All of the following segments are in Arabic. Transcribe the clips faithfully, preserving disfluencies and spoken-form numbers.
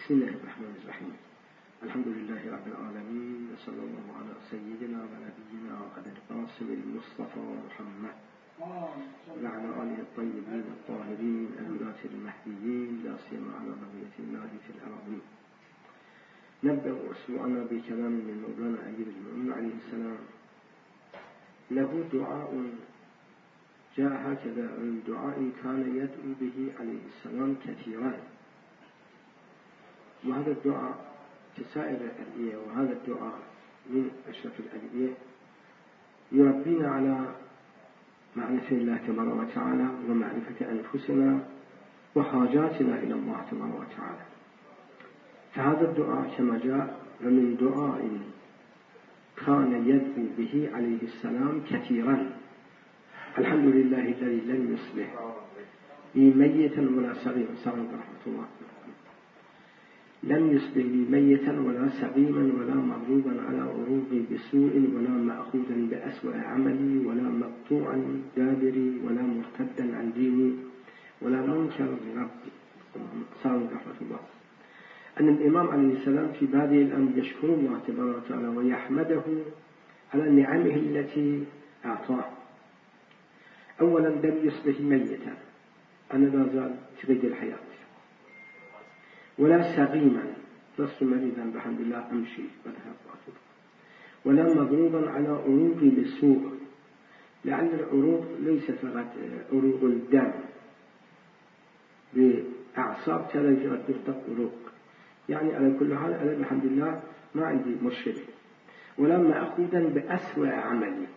بسم الله الرحمن الرحيم. الحمد لله رب العالمين، وصلى الله على سيدنا ونبينا أبي القاسم المصطفى محمد وعلى آله الطيبين الطاهرين الهداة المهديين، لا سيما على بقية الله في الأراضين. نبدأ أسبوعنا بكلام من مولانا أمير المؤمنين عليه السلام. له دعاء جاء هكذا من دعاء كان يدعو به عليه السلام كثيرا، وهذا الدعاء كسائر الأدعية، وهذا الدعاء من أشرف الأدعية يربينا على معرفة الله تبارك وتعالى ومعرفة أنفسنا وحاجاتنا إلى الله تبارك وتعالى. فهذا الدعاء كما جاء من دعاء كان يدعو به عليه السلام كثيرا. الحمد لله الذي لم يصبح بي ميتا ولا سقيما، سلام رحمة الله، لم يصبح بي ميتا ولا سقيما ولا مغلوبا على عروقي بسوء ولا مأخوذا بأسوأ عملي ولا مقطوعا دابري ولا مرتدا عن ديني ولا منكر لربي، سلام رحمة الله. أن الإمام عليه السلام في بادئ الأمر يشكر الله تبارك وتعالى ويحمده على نعمه التي أعطاه. أولا لم يصبح ميتا، أنا لا زال تريد الحياة، ولا سقيما، لست مريضا بحمد الله أمشي وذهب وأطلق، ولا مضروبا على عروقي بالسوء، لأن العروق ليست فقط عروق الدم بأعصاب تلجأت تفتق عروق، يعني على كل حال أنا بحمد الله ما عندي مشكلة. ولا مأخوذا بأسوأ عملي،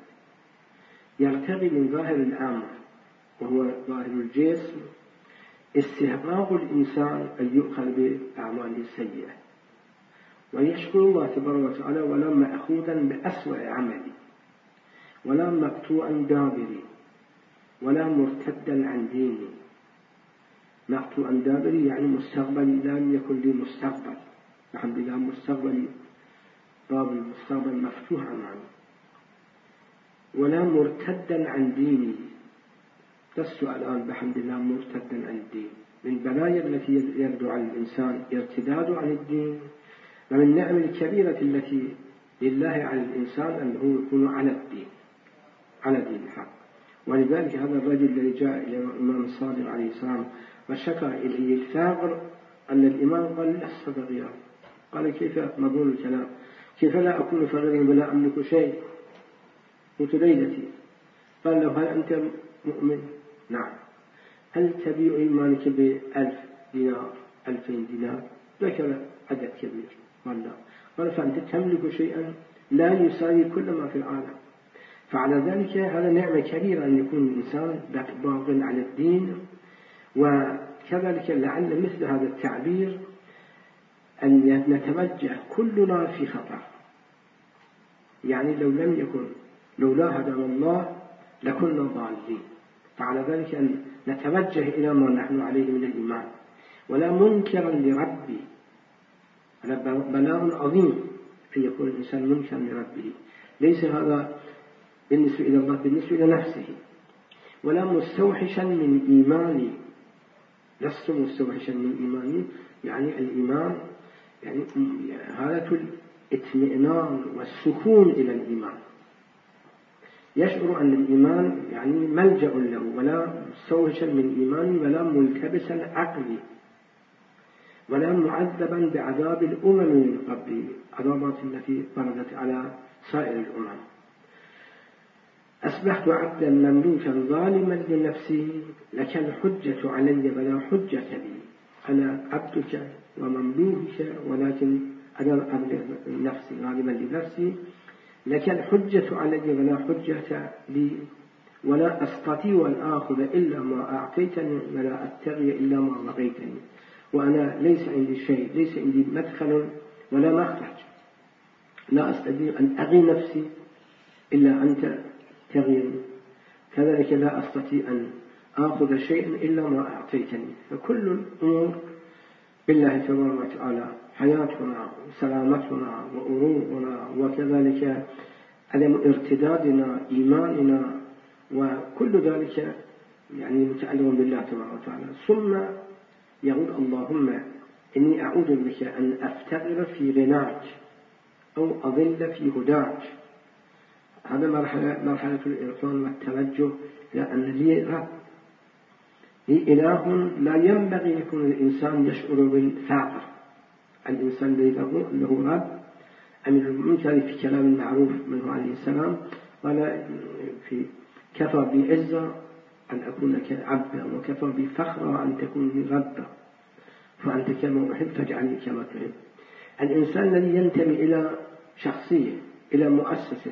يرتقي من ظاهر الأمر وهو ظاهر الجسم استحقاق الإنسان أن يؤخذ بأعماله السيئة، ويشكر الله تبارك وتعالى ولا مأخوذا بأسوأ عملي ولا مقطوعا دابري ولا مرتدا عن ديني. مقطوعا دابري يعني مستقبلي لم يكن لي مستقبل، الحمد لله مستقبلي باب المستقبل مفتوح أمامي. ولا مرتدا عن ديني، لست الآن بحمد الله مرتدا عن الدين. من البلايا التي يرد على الإنسان ارتداد عن الدين، ومن النعم الكبيرة التي لله على الإنسان أنه يكون على الدين، على دين الحق. ولذلك هذا الرجل الذي جاء إلى الإمام الصادق عليه السلام وشكى إليه الفقر، أن الإمام قال لست فقيرا. قال كيف مضمون الكلام؟ كيف لا أكون فقيرا ولا أملك شيء؟ قلت ليلتي. قال له هل أنت مؤمن؟ نعم. هل تبيع إيمانك بألف دينار ألفين دينار؟ ذكر عدد كبير. قال لا. قال فأنت تملك شيئا لا يساوي كل ما في العالم. فعلى ذلك هذا نعمة كبيرة أن يكون الإنسان باق على الدين. وكذلك لعل مثل هذا التعبير أن نتوجه كلنا في خطر، يعني لو لم يكن لولا هدانا الله لكنا ضالين. فعلى ذلك أن نتوجه إلى ما نحن عليه من الإيمان، ولا منكرا لربي. هذا بلاء عظيم أن يكون الإنسان منكرا لربه، ليس هذا بالنسبة إلى الله، بالنسبة إلى نفسه. ولا مستوحشا من إيماني، لست مستوحشا من إيماني، يعني الإيمان يعني حالة الاطمئنان والسكون إلى الإيمان، يشعر أن الإيمان يعني ملجأ له، ولا مستوحشا من إيماني ولا ملتبسا عقلي، ولا معذبا بعذاب الأمم من قبلي، عذابات التي وردت على سائر الأمم. أصبحت عبدا مملوكا ظالما لنفسي، لك الحجة علي ولا حجة لي. أنا عبدك ومملوكك، ولكن أنا أبلغ نفسي غالبا لنفسي. لك الحجة علي ولا حجة لي، ولا أستطيع أن آخذ إلا ما أعطيتني ولا أتقي إلا ما بقيتني. وأنا ليس عندي شيء، ليس عندي مدخل ولا مخرج، لا أستطيع أن أغي نفسي إلا أنت تغيرني، كذلك لا أستطيع أن آخذ شيئا إلا ما أعطيتني. فكل الأمور بالله تبارك وتعالى، حياتنا وسلامتنا وأروقنا، وكذلك عدم ارتدادنا، إيماننا، وكل ذلك يعني متعلق بالله تبارك وتعالى. ثم يقول اللهم إني أعوذ أعوذ بك أن أفتقر في غناك أو أضل في هداك. هذا مرحلة, مرحلة الإرفان والتوجه إلى أن لي رب، لي إله لا ينبغي يكون الإنسان يشعر بالفقر. الإنسان له له رب. أمير المؤمنين كان في كلام معروف منه عليه السلام قال في كفى بعزة أن أكون لك عبدا وكفى بفخر أن تكون لي ربا، فأنت كما أحب فاجعلني كما تحب. الإنسان الذي ينتمي إلى شخصية إلى مؤسسة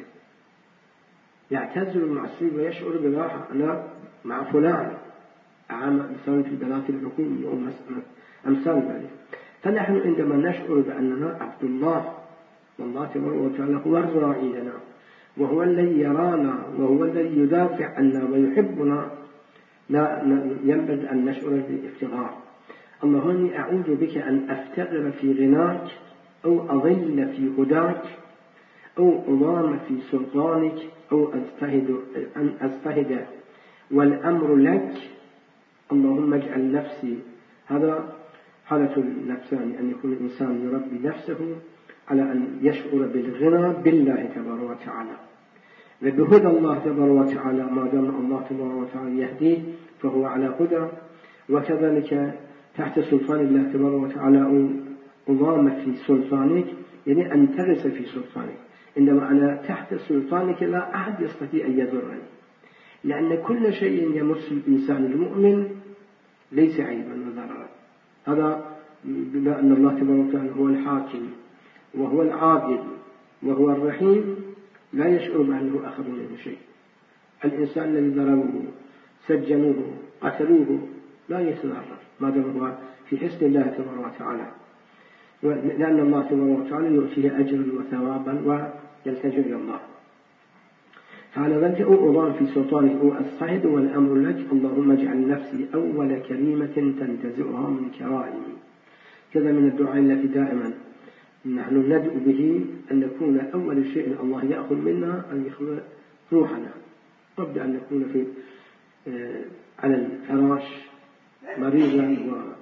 يعتزل المؤسسة ويشعر براحة، أنا مع فلان أعمل مثلا في البلاط الحكومي أو أمثال ذلك. فنحن عندما نشعر بأننا عبد الله والله تبارك وتعالى هو الراعي لنا وهو الذي يرانا وهو الذي يدافع عنا ويحبنا، لا ينبغي أن نشعر بالافتقار. اللهم إني أعوذ بك أن أفتقر في غناك أو أضل في هداك أو أضام في سلطانك أو أجتهد أن أجتهد والأمر لك. اللهم اجعل نفسي، هذا حالة النفسان، أن يكون الإنسان يربي نفسه على أن يشعر بالغنى بالله تبارك وتعالى وبهدى الله تبارك وتعالى. ما دام الله تبارك وتعالى يهديه فهو على هدى، وكذلك تحت سلطان الله تبارك وتعالى أو أضام في سلطانك، يعني أن تغس في سلطانك. عندما أنا تحت سلطانك لا أحد يستطيع أن يضرني، لأن كل شيء يمس الإنسان المؤمن ليس عيبا وضررا. هذا لأن الله تبارك وتعالى هو الحاكم وهو العادل وهو الرحيم، لا يشعر بأنه أخذ منه شيء. الإنسان الذي ضربوه سجنوه قتلوه لا يتضرر ما دام هو في حسن الله تبارك وتعالى، لأن الله تبارك وتعالى يؤتيه أجرا وثوابا ويلتجئ إلى الله. فعلى ذلك أضام في سلطانه أو أجتهد والأمر لك. اللهم اجعل نفسي أول كريمة تنتزعها من كرائمي. كذا من الدعاء التي دائما نحن ندعو به أن نكون أول شيء الله يأخذ منا أن يأخذ روحنا، قبل أن نكون في على الفراش مريضا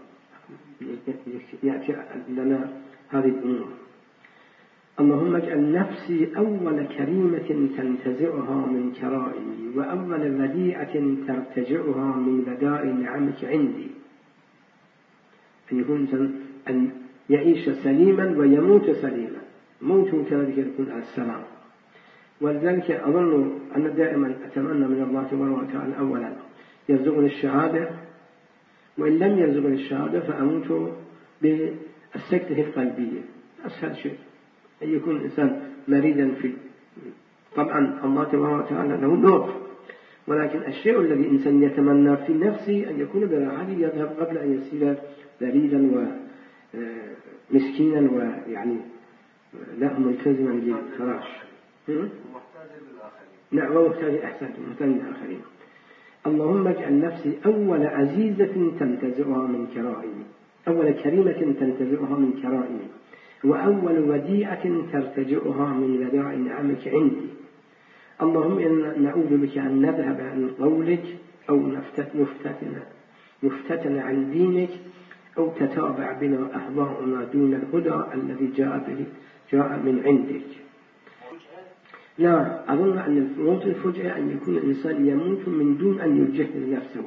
ويأتي لنا هذه الأمور. اللهم اجعل نفسي أول كريمة تنتزعها من كرائمي وأول وديعة ترتجعها من بدائع نعمك عندي. أن يكون أن يعيش سليما ويموت سليما، موت كذلك يكون على السلام. ولذلك أظن أن دائما أتمنى من الله تبارك وتعالى أولا يرزقني الشهادة، وإن لم يرزقني الشهادة فأموت بالسكتة القلبية، أسهل شيء أن يكون الإنسان مريضا في. طبعا الله تبارك وتعالى له لطف، ولكن الشيء الذي الإنسان يتمنى في نفسه أن يكون براحته يذهب قبل أن يصير ذليلا ومسكينا ويعني لا ملتزما بالفراش. نعم ومحتاج أحسن محتاج للآخرين. اللهم اجعل نفسي أول عزيزة تنتزعها من كرائمي، أول كريمة تنتزعها من كرائمي، وأول وديعة ترتجعها من ودائع نعمك عندي. اللهم إنا نعوذ بك أن نذهب عن قولك أو نفتتن نفتتن عن دينك أو تتابع بنا أهواؤنا دون الهدى الذي جاء به جاء من عندك. لا أظن أن الموت الفجأة أن يكون الإنسان يموت من دون أن يجهز نفسه.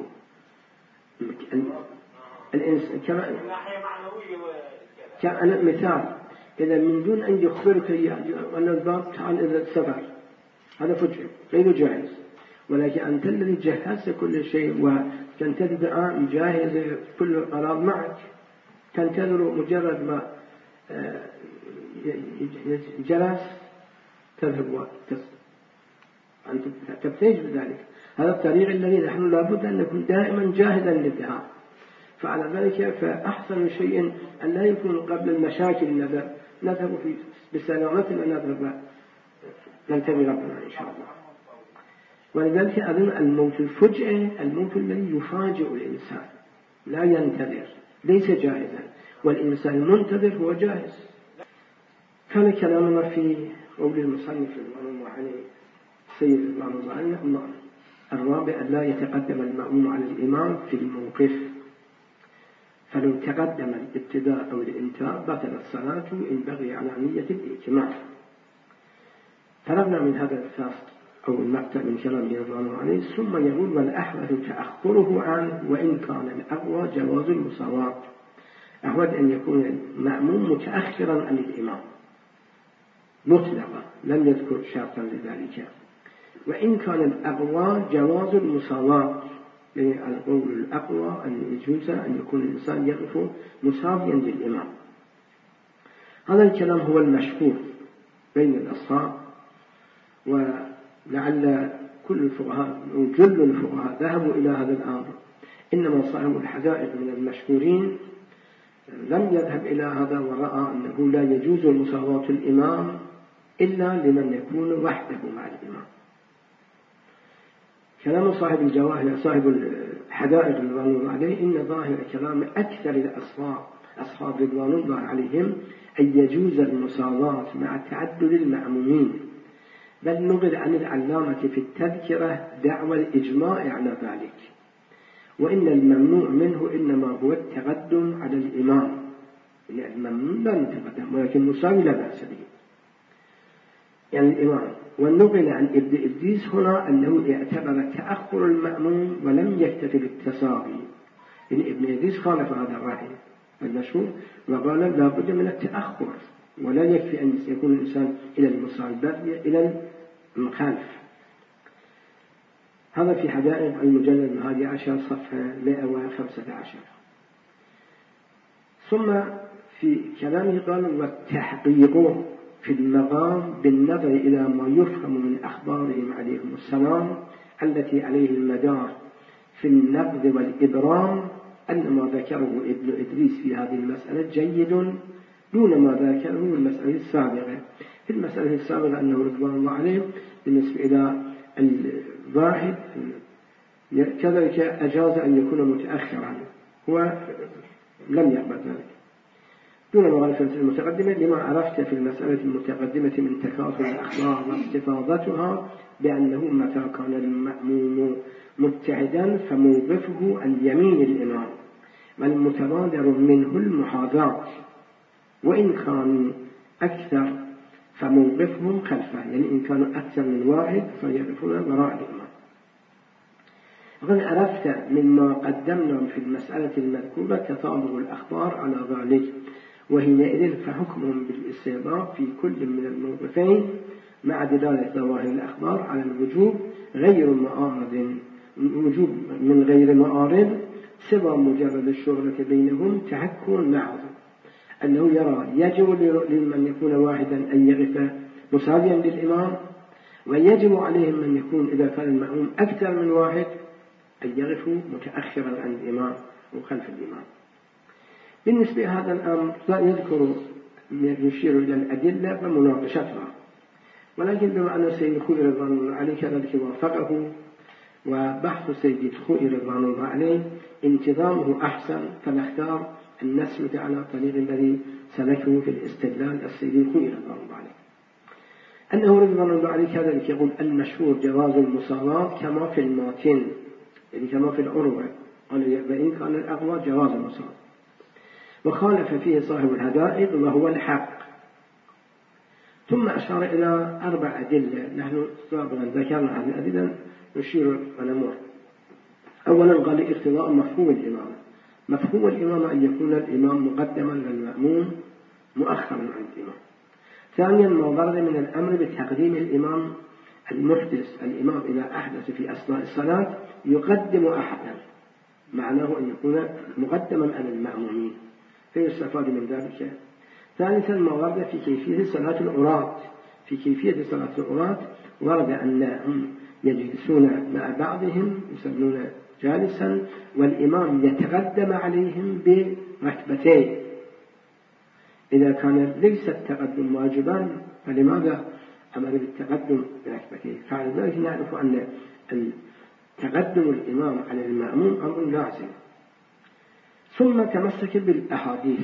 الإنسان كان مثال إذا من دون أن يخبرك أن الباب تعال إذا سفر، هذا فجأة غير جاهز. ولكن أنت الذي جهزت كل شيء وتنتظر الآن جاهز كل الأراض معك، تنتظر مجرد ما جلس تذهب وتصل، أنت تبتهج بذلك. هذا الطريق الذي نحن لابد أن نكون دائما جاهزا للذهاب. فعلى ذلك فأحسن شيء أن لا يكون قبل المشاكل نذهب نذهب في بسلامتنا نذهب ننتمي ربنا إن شاء الله. ولذلك أظن الموت الفجأة الموت الذي يفاجئ الإنسان لا ينتظر ليس جاهزا، والإنسان المنتظر هو جاهز. كان كلامنا في قول المصنف رضوان الله عليه سيد رضوان الله عليه الرابع لا يتقدم المأموم على الإمام في الموقف. فلو تقدم الابتداء أو الانتهاء بطلت صلاته إن بغي على نية الإتمام. فرغنا من هذا الفصل أو المقطع من كلام رضوان الله عليه، ثم يقول: والأحوث تأخره عنه وإن كان الأقوى جواز المساواة. أحوث أن يكون المأموم متأخرا عن الإمام مطلقا، لم يذكر شرطا لذلك. وإن كان الأقوى جواز المساواة، يعني القول الأقوى أن يجوز أن يكون الإنسان يقف مساويا للإمام. هذا الكلام هو المشهور بين الأصحاب، ولعل كل الفقهاء أو جل الفقهاء ذهبوا إلى هذا الأمر، إنما صاحب الحدائق من المشهورين لم يذهب إلى هذا ورأى أنه لا يجوز مساواة الإمام إلا لمن يكون وحده مع الإمام. كلام صاحب الجواهر صاحب الحدائق رضوان الله عليه إن ظاهر كلام أكثر الأصحاب أصحاب رضوان الله عليهم أن يجوز المساواة مع تعدد المأمومين، بل نقل عن العلامة في التذكرة دعوى الإجماع على ذلك، وإن الممنوع منه إنما هو التقدم على الإمام، يعني الممنوع لا يتقدم ولكن مساوي لا بأس به يعني الإمام. والنقل عن ابن إدريس هنا أنه اعتبر تأخر المأموم ولم يكتفي بالتساوي، يعني ابن إدريس خالف هذا الرأي المشهور وقال لا بد من التأخر ولا يكفي أن يكون الإنسان إلى المساوي بل إلى المخالف. هذا في حدائق المجلد الهادي عشر صفحة مئة وخمسة عشر. ثم في كلامه قال: والتحقيق في المقام بالنظر إلى ما يفهم من أخبارهم عليهم السلام التي عليه المدار في النقد والإبرام أن ما ذكره ابن إدريس في هذه المسألة جيد دون ما ذكره في المسألة السابقة. في المسألة السابقة أنه رضوان الله عليه بالنسبة إلى الواحد كذلك أجاز أن يكون متأخرا، هو لم يقبل ذلك دون مغالفة المتقدمة، لما عرفت في المسألة المتقدمة من تكاثر الأخبار واستفاضتها بأنه متى كان المأموم مبتعدا فموقفه عن يمين الإمام والمتبادر منه المحاذاة، وإن كانوا أكثر فموقفهم خلفه، يعني إن كانوا أكثر من واحد فيقفون وراء الإمام. وقد عرفت مما قدمنا في المسألة المذكورة تطابق الأخبار على ذلك، وحينئذ فحكمهم بالاستحباب في كل من الموقفين مع دلالة ظواهر الأخبار على الوجوب غير معارض وجوب من غير معارض سوى مجرد الشهرة بينهم تحكم معه، أنه يرى يجب لمن يكون واحدا أن يقف مساويا للإمام، ويجب عليهم من يكون إذا كان المأموم أكثر من واحد أن يقفوا متأخرا عن الإمام وخلف الإمام. بالنسبة لهذا الأمر لا يذكر يشير إلى الأدلة ومناقشتها، ولكن بما أن سيد الخوئي رضوان الله عليه كذلك وافقه، وبحث سيد الخوئي رضوان الله عليه انتظامه أحسن، فنختار أن نسلك على طريق الذي سلكه في الاستدلال السيد الخوئي رضوان الله عليه، أنه رضوان الله عليه كذلك يقول: المشهور جواز المساواة كما في الماتن، يعني كما في العروة، قال وإن كان الأقوى جواز المساواة، وخالف فيه صاحب الحدائق وهو الحق. ثم أشار إلى أربع أدلة نحن سابقا ذكرنا هذه الأدلة نشير ونمر. أولا قال اقتضاء مفهوم الإمامة، مفهوم الإمامة أن يكون الإمام مقدما للمأموم مؤخرا عن الإمام. ثانيا ما ورد من الأمر بتقديم الإمام المحدث، الإمام إذا أحدث في أثناء الصلاة يقدم أحدا، معناه أن يكون مقدما على المأمومين فيستفاد من ذلك. ثالثا ما ورد في كيفية صلاة العراة، في كيفية صلاة العراة ورد أنهم يجلسون مع بعضهم يصلون جالسا والإمام يتقدم عليهم بركبتين، إذا كان ليس التقدم واجبا فلماذا أمر بالتقدم بركبتين؟ فعلى ذلك نعرف أن تقدم الإمام على المأموم أمر لازم. ثم تمسك بالأحاديث،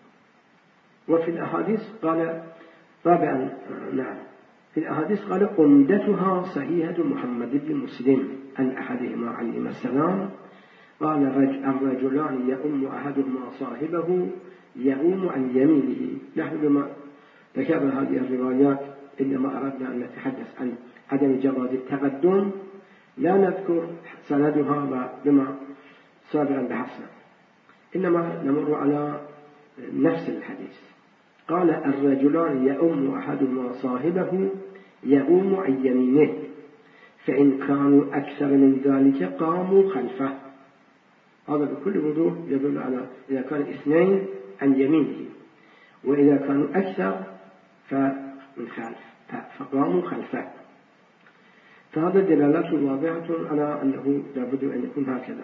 وفي الأحاديث قال رابعا نعم في الأحاديث قال: عمدتها صحيحة محمد بن مسلم عن أحدهما عليه السلام قال الرجلان يؤم أحدهما صاحبه يؤوم عن يمينه. نحن بما ذكرنا هذه الروايات إنما أردنا أن نتحدث عن عدم جواز التقدم، لا نذكر سندها بما سابقا بحثنا، إنما نمر على نفس الحديث. قال الرجلان يؤم أحدهما صاحبه يؤوم عن يمينه فإن كانوا أكثر من ذلك قاموا خلفه. هذا بكل وضوح يدل على إذا كان اثنين عن يمينه، وإذا كانوا أكثر فمن خلف فقاموا خلفه. فهذا دلالات واضحة على أنه لابد أن يكون هكذا.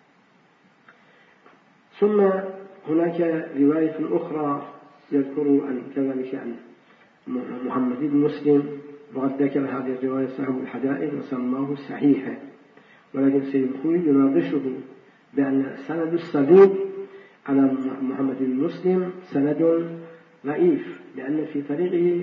ثم هناك رواية أخرى يذكر أن كذلك عن محمد بن مسلم، وقد ذكر هذه الرواية صاحب الحدائق وسماه صحيحا، ولكن سيد الخوي يناقشه بأن سند الصدوق على محمد بن مسلم سند ضعيف، لأن في طريقه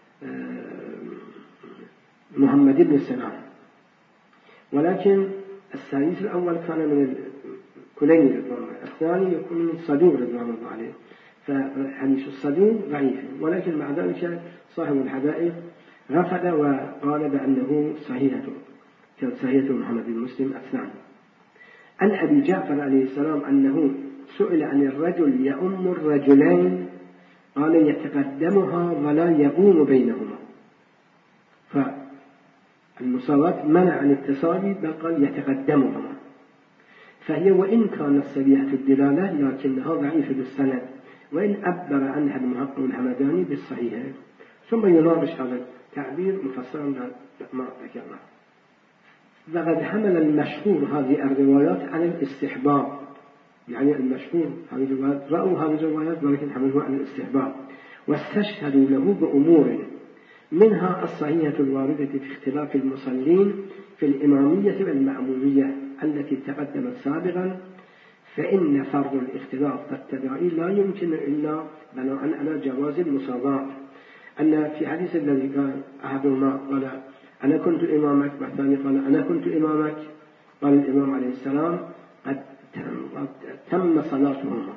محمد بن سلام، ولكن الحديث الأول كان من الكليني رضوان الله، الثاني يكون من الصدوق رضوان الله عليه، فحديث الصدوق ضعيف، ولكن مع ذلك صاحب الحدائق رفض وقال بأنه صحيحة كصحيحة محمد بن مسلم الثاني. عن أبي جعفر عليه السلام أنه سئل عن الرجل يؤم الرجلين قال يتقدمها ولا يقوم بينهما، فالمساواة منع عن التساوي بل قال يتقدمهما، فهي وإن كانت صريحة الدلالة لكنها ضعيفة بالسند، وإن أبر عنها المحقق الحمداني بالصحيح. ثم يناقش هذا التعبير مفسرا ما ذكرنا. وقد حمل المشهور هذه الروايات على الاستحباب، يعني المشهور هذه الروايات رأوا هذه الروايات ولكن حملوها على الاستحباب، واستشهدوا له بأمور منها الصحيحة الواردة في اختلاف المصلين في الإمامية والمأمومية التي تقدمت سابقا، فإن فرض الاختلاف والتداعي لا يمكن إلا بناء على جواز المساواة. أن في حديث الذي قال أحدهما قال أنا كنت إمامك، والثاني قال أنا كنت إمامك، قال الإمام عليه السلام قد تم صلاتهما.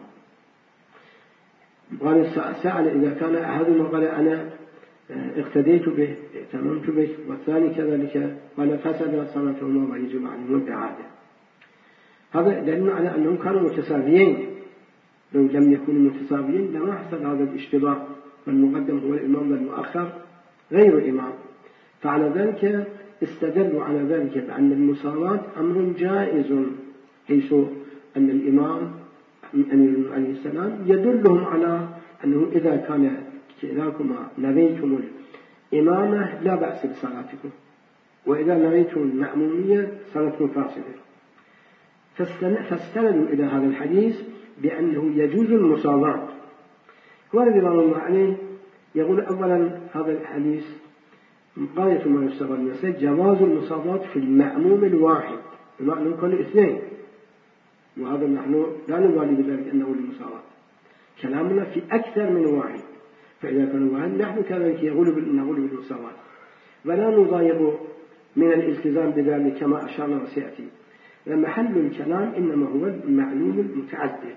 قال سأل إذا كان أحدهما قال أنا اقتديت به ائتممت به، والثاني كذلك قال فسد صلاتهما ويجب عنه الإعادة. هذا دليل على أنهم كانوا متساويين، لو لم يكونوا متساويين لما حصل هذا الاشتباه، فالمقدم هو الإمام والمؤخر غير إمام. فعلى ذلك استدلوا على ذلك بأن المساواة أمر جائز، حيث أن الإمام عليه السلام يدلهم على أنه إذا كان كلاكما نويتم الإمامة لا بأس بصلاتكم، وإذا نويتم المأمومية صلاتكم فاسدة. فاستندوا إلى هذا الحديث بأنه يجوز المساواة. ورد الله عليه يقول أولا هذا الحديث غاية ما يستغل المسجد جواز المساواة في المأموم الواحد، بمعنى يكون اثنين، وهذا نحن لا نبالي بذلك أنه المساواة، كلامنا في أكثر من واحد، فإذا كان واحد نحن كذلك نقول بالمساواة، ولا نضايق من الالتزام بذلك كما أشارنا وسيأتي. محل الكلام إنما هو المعلوم المتعدد.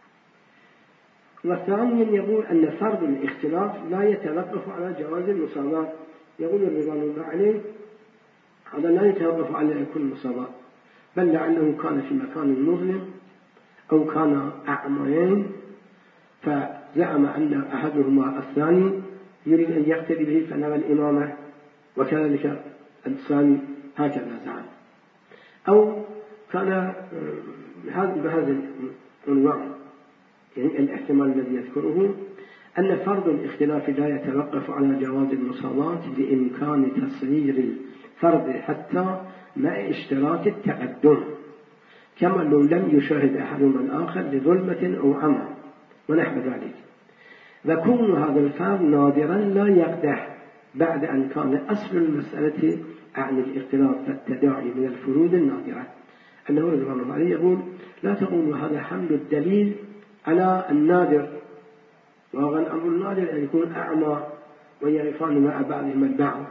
وثانيا يقول أن فرض الاختلاف لا يتوقف على جواز المساواة، يقول الرضوان الله عليه هذا لا يتوقف على أن يكون مساواة، بل لعله كان في مكان مظلم أو كان أعميين فزعم أن أحدهما الثاني يريد أن يقتدي به فنوى الإمامة، وكذلك الثاني هكذا زعم، أو كان بهذا العنوان. يعني الاحتمال الذي يذكره أن فرض الاختلاف لا يتوقف على جواز المساواة بإمكان تصغير الفرض حتى مع اشتراك التقدم، كما لو لم يشاهد أحدهما الآخر لظلمة أو عمى ونحو ذلك. وكون هذا الفرض نادرا لا يقدح بعد أن كان أصل المسألة عن الاختلاف والتداعي من الفروض النادرة. أنه رضوان الله عليه يقول لا تقول هذا حمل الدليل على النادر، وهذا الأمر النادر أن يكون أعمى ويعرفان مع بعضهما البعض.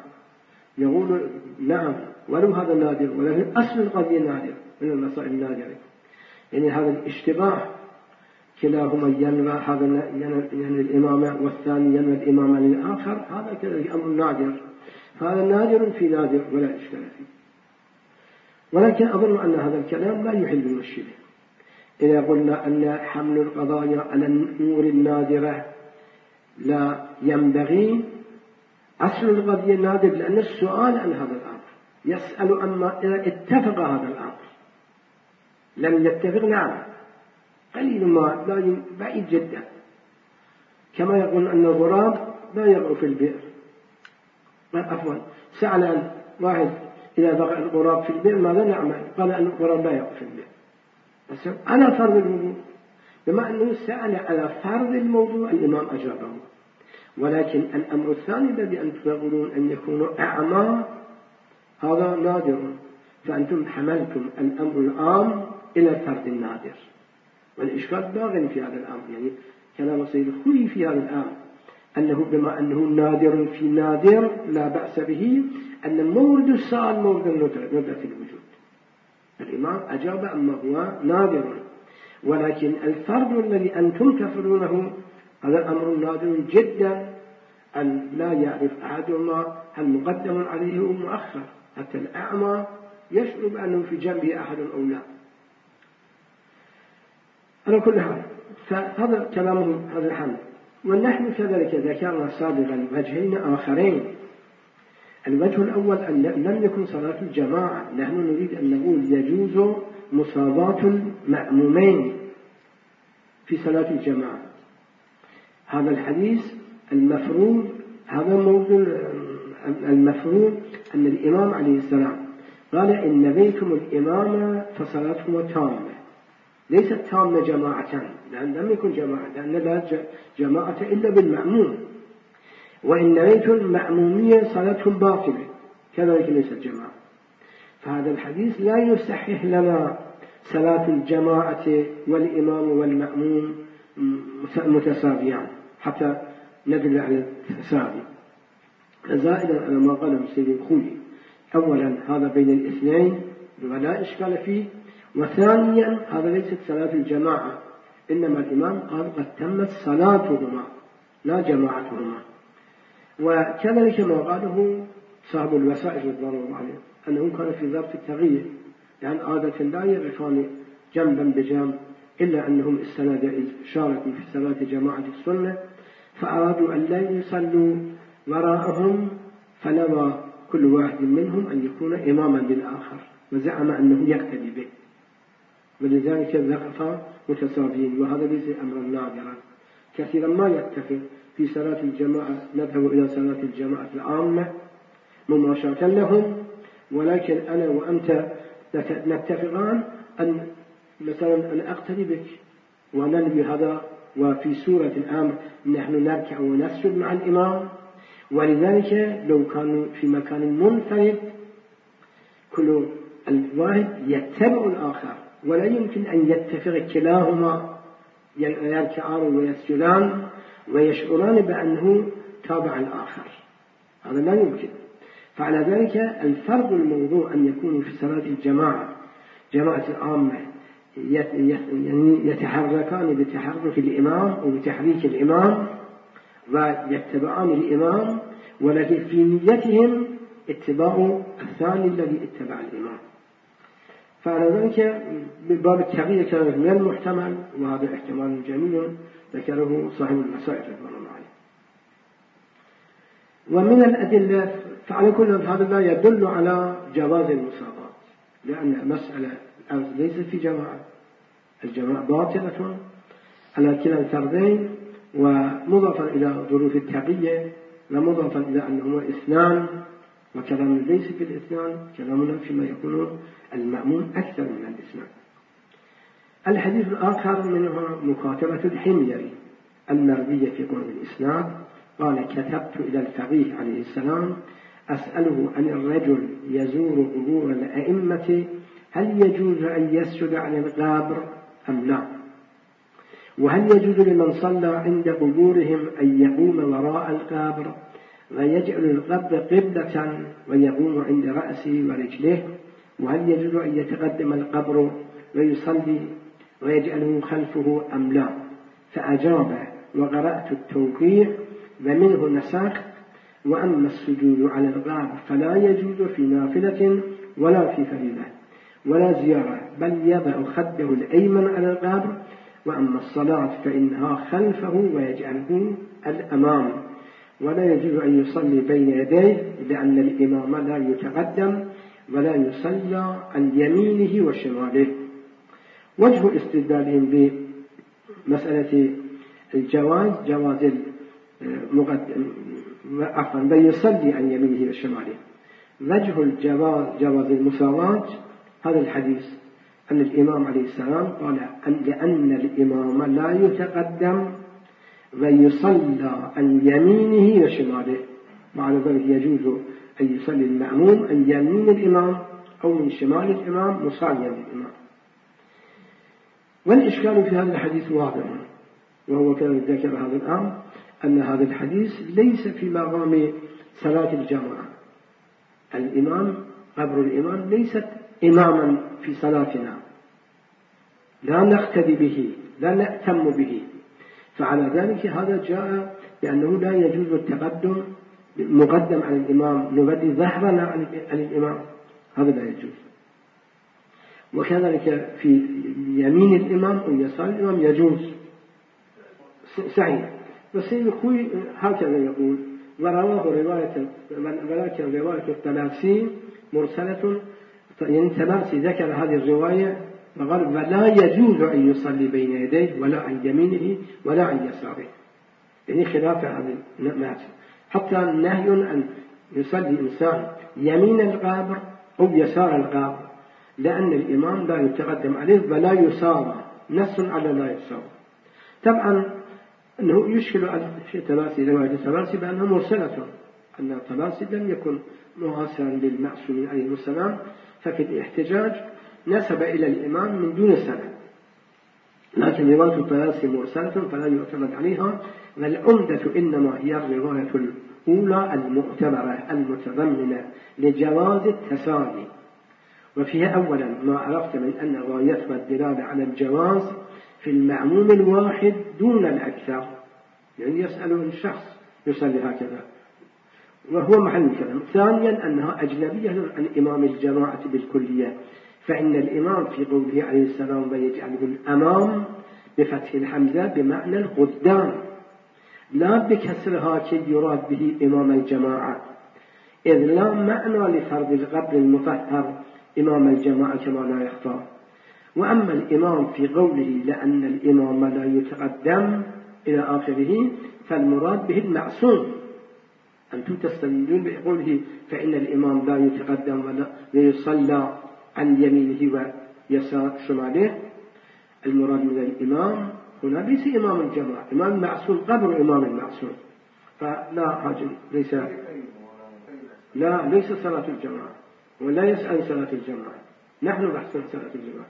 يقول نعم ولو هذا نادر، ولكن أصل القضية نادر من المسائل النادرة، يعني هذا الاشتباه كلاهما ينوى، هذا ينوى الإمامة والثاني ينوى الإمامة للآخر، هذا كذلك أمر نادر، هذا نادر في نادر ولا إشكال فيه. ولكن أظن أن هذا الكلام لا يحل المشكلة. إذا قلنا أن حمل القضايا على الأمور النادرة لا ينبغي، أصل القضية نادر لأن السؤال عن هذا الأمر يسأل أما إذا اتفق هذا الأمر، لم يتفق نعم قليل ما لا بعيد جدا، كما يقول أن الغراب لا يقع في البئر. عفوا سأل عن واحد إذا بقى الغراب في البئر ماذا نعمل؟ قال أن الغراب لا يقع في البئر. بس على فرض الموضوع، بما أنه سأل على فرض الموضوع الإمام أجابه. ولكن الأمر الثاني الذي أنتم تقولون أن يكونوا أعمى هذا نادر، فأنتم حملتم الأمر العام إلى الفرد النادر، والإشكال باغ في هذا الأمر. يعني كلام سيد الخوي في هذا الأمر أنه بما أنه نادر في نادر لا بأس به، أن مورد السؤال مورد ندرة الوجود. الإمام أجاب أما هو نادر، ولكن الفرد الذي أنتم تفرونه هذا أمر نادر جدا، أن لا يعرف أحدهما هل مقدم عليه أو مؤخر، حتى الأعمى يشعر بأنه في جنبه أحد أو لا. على كل حال فهذا كلامه هذا الحمد. ونحن كذلك ذكرنا سابقا وجهين آخرين. الوجه الأول أن لم يكن صلاة الجماعة، نحن نريد أن نقول يجوز مصابات المأمومين في صلاة الجماعة. هذا الحديث المفروض هذا موضوع المفروض أن الإمام عليه السلام قال إن نبيتم الإمام فصلاتكم تامة، ليست تامة جماعة، لأن لم يكن جماعة، لأن لا جماعة إلا بالمأموم، وإن نبيتم المأمومية صلاتهم باطلة، كذلك ليست جماعة. فهذا الحديث لا يصحح لنا صلاة الجماعة والإمام والمأموم متساويان حتى ندل على التساوي. زائدا على ما قاله سيد الخوي، أولا هذا بين الاثنين ولا إشكال فيه، وثانيا هذا ليست صلاة الجماعة، إنما الإمام قال قد تمت صلاتهما لا جماعتهما. وكذلك ما قاله صاحب الوسائل رضوان الله عليه أنه كان في ظرف التغيير، لأن يعني عادة لا يقفان جنبا بجنب إلا أنهم السنة إذ شاركوا في صلاة جماعة السنة فأرادوا أن لا يصلوا وراءهم، فنوى كل واحد منهم أن يكون إماما للآخر وزعم أنه يقتدي به، ولذلك ذقفا متساويين. وهذا ليس أمرا نادرا، كثيرا ما يتفق في صلاة الجماعة، نذهب إلى صلاة الجماعة العامة مماشاة لهم، ولكن أنا وأنت نتفقان أن مثلا أنا أقتدي بك وننوي هذا، وفي سورة الأمر نحن نركع ونسجد مع الإمام. ولذلك لو كانوا في مكان منفرد كل الواحد يتبع الآخر، ولا يمكن أن يتفق كلاهما يركعان ويسجدان ويشعران بأنه تابع الآخر، هذا لا يمكن. فعلى ذلك الفرق الموضوع أن يكون في صلاة الجماعة جماعة العامة يعني يتحركان بتحرك الإمام أو بتحريك الإمام ويتبعان الإمام، ولكن في نيتهم اتباع الثاني الذي اتبع الإمام. فعلى ذلك بباب التغيير كان من المحتمل، وهذا احتمال جميل ذكره صاحب المسائل رضوان الله عليه. ومن الأدلة فعلى كل هذا لا يدل على جواز المصابات، لأن مسألة ليست في جماعة، الجماعة باطلة على كلا الفردين، ومضافا إلى ظروف التقية، ومضافا إلى أنهما اثنان، وكلام ليس في الاثنان، كلامنا فيما يكون المأمون أكثر من الاثنان. الحديث الآخر منها مكاتبة الحميري المروية في قرب الإسناد قال كتبت إلى الفقيه عليه السلام أسأله عن الرجل يزور قبور الأئمة هل يجوز أن يسجد على القبر أم لا، وهل يجوز لمن صلى عند قبورهم أن يقوم وراء القبر ويجعل القبر قبلة ويقوم عند رأسه ورجله، وهل يجوز أن يتقدم القبر ويصلي ويجعله خلفه أم لا؟ فأجاب: وقرأت التوقيع ومنه نسخت، وأما السجود على الغاب فلا يجوز في نافلة ولا في فريضة ولا زيارة، بل يضع خده الأيمن على القبر. وأما الصلاة فإنها خلفه ويجعله الأمام، ولا يجوز أن يصلي بين يديه، لأن الإمام لا يتقدم ولا يصلى عن يمينه وشماله. وجه استدلالهم بمسألة الجواز جواز المقدم عفوا بل يصلي عن يمينه وشماله، وجه الجواز جواز المساواة هذا الحديث أن الإمام عليه السلام قال أن لأن الإمام لا يتقدم ويصلى عن يمينه وشماله، معنى ذلك يجوز أن يصلي المأموم عن يمين الإمام أو من شمال الإمام مصليا للإمام. والإشكال في هذا الحديث واضح، وهو كان ذكر هذا الأمر أن هذا الحديث ليس في مقام صلاة الجماعة. الإمام قبر الإمام ليست إماما في صلاتنا، لا نقتدي به لا نأتم به، فعلى ذلك هذا جاء بأنه لا يجوز التقدم مقدم على الإمام نبدي ظهرنا عن الإمام، هذا لا يجوز. وكذلك في يمين الإمام أو يسار الإمام يجوز صحيح، بس يقول هكذا يقول: ورواه رواية ولكن رواية الطبرسي مرسلة، يعني الطبرسي ذكر هذه الرواية وقال: ولا يجوز أن يصلي بين يديه ولا عن يمينه ولا عن يساره، يعني خلاف هذا الناس. حتى نهي أن يصلي إنسان يمين القبر أو يسار القبر، لأن الإمام لا يتقدم عليه ولا يسار، نص على لا يسار. طبعا أنه يشكل على الطبرسي رواية الطبرسي بأنها مرسلة، أن الطبرسي لم يكن معاصرا للمعصوم عليه السلام، ففي الاحتجاج نسب إلى الإمام من دون سنة، لكن رواية الطبرسي مرسلة فلا يعتمد عليها، والعمدة إنما هي الرواية الأولى المعتبرة المتضمنة لجواز التسالي. وفيها أولا ما عرفت من أن غايتها الدلالة على الجواز في المأموم الواحد دون الأكثر، يعني يسأل الشخص يصلي هكذا وهو محل الكلام. ثانيا أنها أجنبية عن إمام الجماعة بالكلية، فإن الإمام في قوله عليه السلام ويجعله الأمام بفتح الحمزة بمعنى القدام، لا بكسرها كي يراد به إمام الجماعة، إذ لا معنى لفرض القبر المطهر إمام الجماعة كما لا يخفى. وأما الإمام في قوله لأن الإمام لا يتقدم إلى آخره فالمراد به المعصوم. أنتم تستدلون بقوله فإن الإمام لا يتقدم ولا يصلى عن يمينه ويسار شماله، المراد من الإمام هنا ليس إمام الجماعة، إمام المعصوم قبر إمام المعصوم، فلا حاجة ليس لا ليس صلاة الجماعة، ولا يسأل صلاة الجماعة، نحن بحث عن صلاة الجماعة.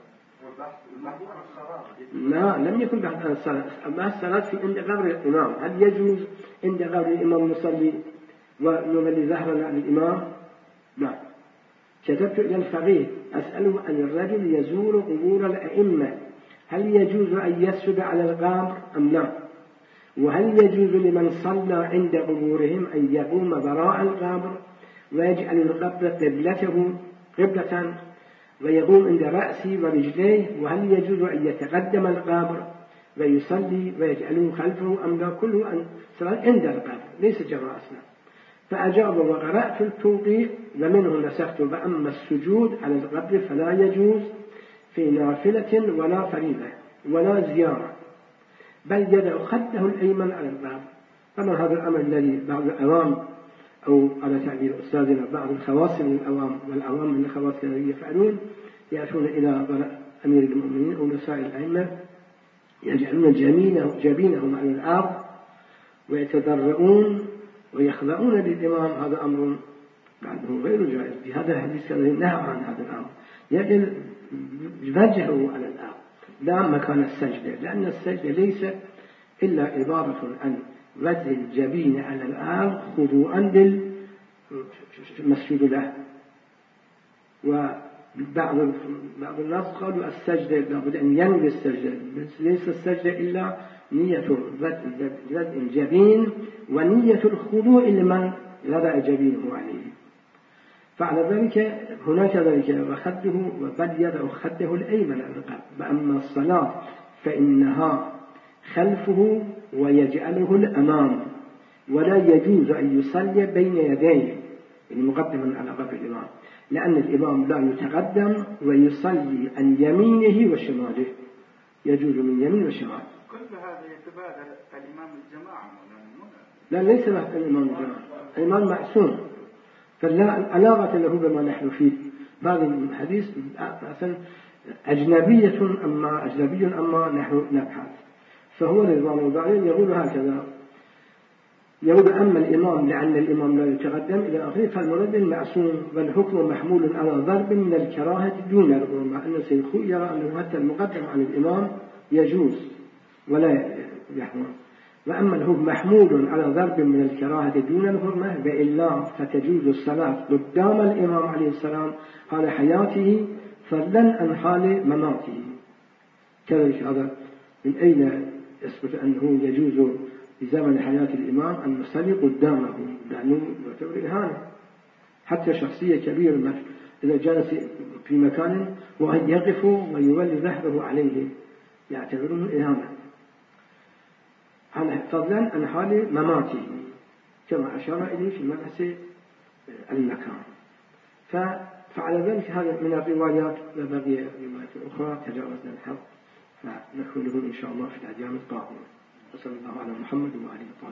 لا لم يكن بحث عن الصلاة، أما الصلاة في عند قبر الإمام. هل يجوز عند قبر الإمام نصلي ونولي ظهرنا عن الإمام؟ لا. كتبت إلى الفقيه أسأله عن الرجل يزور قبور الأئمة هل يجوز أن يسجد على القبر أم لا؟ وهل يجوز لمن صلى عند قبورهم أن يقوم وراء القبر ويجعل القبر قبلته قبلة ويقوم عند رأسه ورجليه؟ وهل يجوز أن يتقدم القبر ويصلي ويجعله خلفه أم لا؟ كله أن صلاة عند القبر ليس جماعة أصلا. فأجاب وقرأت التوقيع ومنه نسخت: وأما السجود على القبر فلا يجوز في نافلة ولا فريضة ولا زيارة، بل يدع خده الأيمن على القبر. طبعا هذا الأمر الذي بعض الأوام أو على تعبير أستاذنا بعض الخواص من الأوام والأوام من الخواص الذين يفعلون يأتون إلى أمير المؤمنين أو نسائر الأئمة يجعلون جبينهم على الأرض ويتضرعون ويخضعون للإمام. هذا أمر بعده غير جائز. بهذا الحديث نهى عن هذا الأمر، يجعل وجهه على الأرض لا مكان السجدة، لأن السجدة ليست إلا عبارة عن وضع الجبين على الأرض خضوعا للمسجود له. بعض بعض الناس قالوا السجدة لابد أن ينوي السجدة، بس ليس السجدة إلا نية بدء الجبين ونية الخضوع لمن وضع جبينه عليه. فعلى ذلك هناك ذلك وخده وبل يضع خده الأيمن على الرقاب. وأما الصلاة فإنها خلفه ويجعله الأمام، ولا يجوز أن يصلي بين يديه يعني مقدما على ركب الإمام، لأن الإمام لا يتقدم ويصلي عن يمينه وشماله، يجوز من يمين وشمال. كل هذا يتبادر الإمام الجماعة؟ لا، ليس له الإمام الجماعة، الإمام معصوم فلا علاقة له بما نحن فيه. هذا الحديث أصلا أجنبية أما أجنبي أما نحن نبحث. فهو رضوان الله عليه يقول هكذا، يقول أما الإمام لأن الإمام لا يتقدم إلى آخره فالمراد المعصوم، والحكم محمول على ضرب من الكراهة دون الغرور، مع أن سيد خوي يرى أنه حتى المقدم عن الإمام يجوز ولا يحمل. وأما الحكم محمول على ضرب من الكراهة دون الحرمة، وإلا فتجوز الصلاة قدام الإمام عليه السلام حال حياته فضلا عن حال مماته. كذلك هذا من أين يثبت أنه يجوز في زمن حياة الإمام أن نصلي قدامه، لأنه يعتبر إهانة. حتى شخصية كبيرة إذا جلس في مكان وأن يقف ويولي ظهره عليه يعتبره إهانة فضلا عن حال مماته، كما أشار إليه في مبحث المكان. فعلى ذلك هذا من الروايات، وبقي روايات أخرى تجاوزنا الحد فنحوله إن شاء الله في الأيام القادمة. وصلى الله على محمد وآله وصحبه.